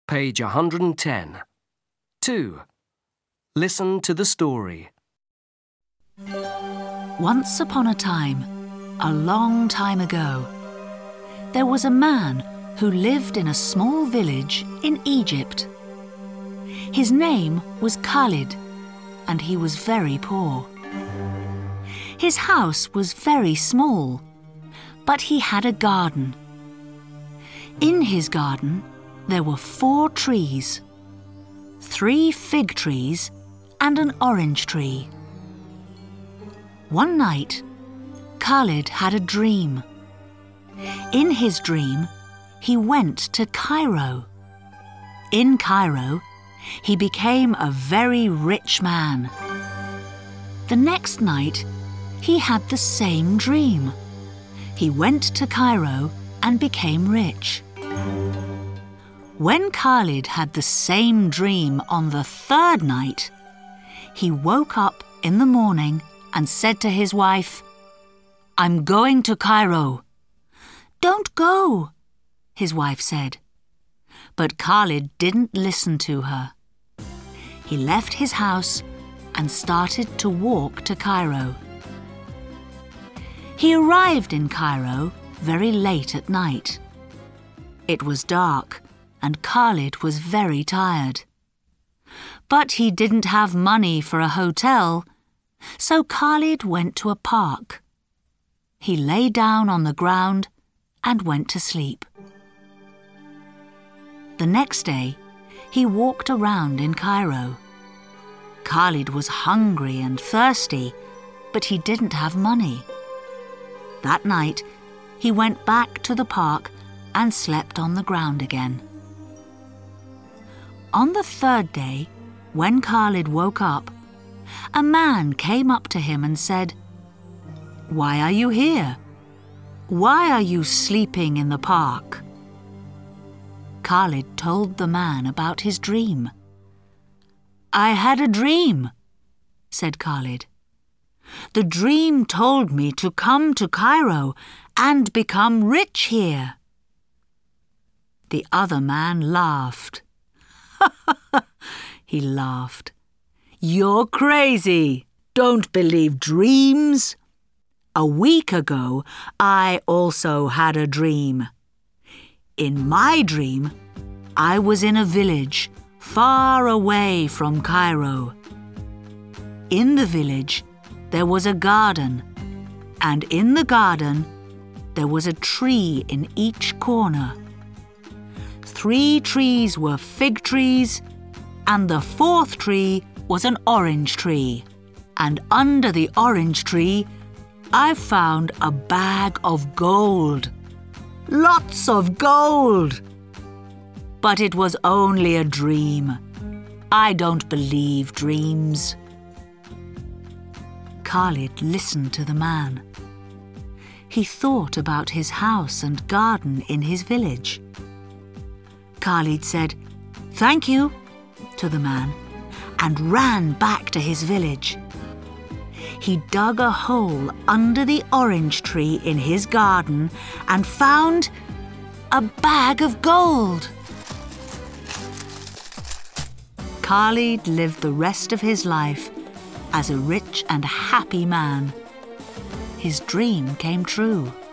Page 110. 2. Listen to the story. Once upon a time, a long time ago, there was a man who lived in a small village in Egypt. His name was Khalid, and he was very poor. His house was very small, but he had a garden. In his garden, there were 4 trees, 3 fig trees and an orange tree. One night, Khalid had a dream. In his dream, he went to Cairo. In Cairo, he became a very rich man. The next night, he had the same dream. He went to Cairo and became rich. When Khalid had the same dream on the 3rd night, he woke up in the morning and said to his wife, "I'm going to Cairo." "Don't go," his wife said. But Khalid didn't listen to her. He left his house and started to walk to Cairo. He arrived in Cairo very late at night. It was dark and Khalid was very tired. But he didn't have money for a hotel, so Khalid went to a park. He lay down on the ground and went to sleep. The next day, he walked around in Cairo. Khalid was hungry and thirsty, but he didn't have money. That night, he went back to the park and slept on the ground again. On the 3rd day, when Khalid woke up, a man came up to him and said, "Why are you here? Why are you sleeping in the park?" Khalid told the man about his dream. "I had a dream," said Khalid. "The dream told me to come to Cairo and become rich here." The other man laughed. He laughed. "You're crazy. Don't believe dreams. A week ago, I also had a dream. In my dream, I was in a village far away from Cairo. In the village, there was a garden, and in the garden, there was a tree in each corner. 3 trees were fig trees, and the 4th tree was an orange tree. And under the orange tree, I found a bag of gold. Lots of gold! But it was only a dream. I don't believe dreams." Khalid listened to the man. He thought about his house and garden in his village. Khalid said, "Thank you," to the man, and ran back to his village. He dug a hole under the orange tree in his garden and found a bag of gold. Khalid lived the rest of his life as a rich and happy man. His dream came true.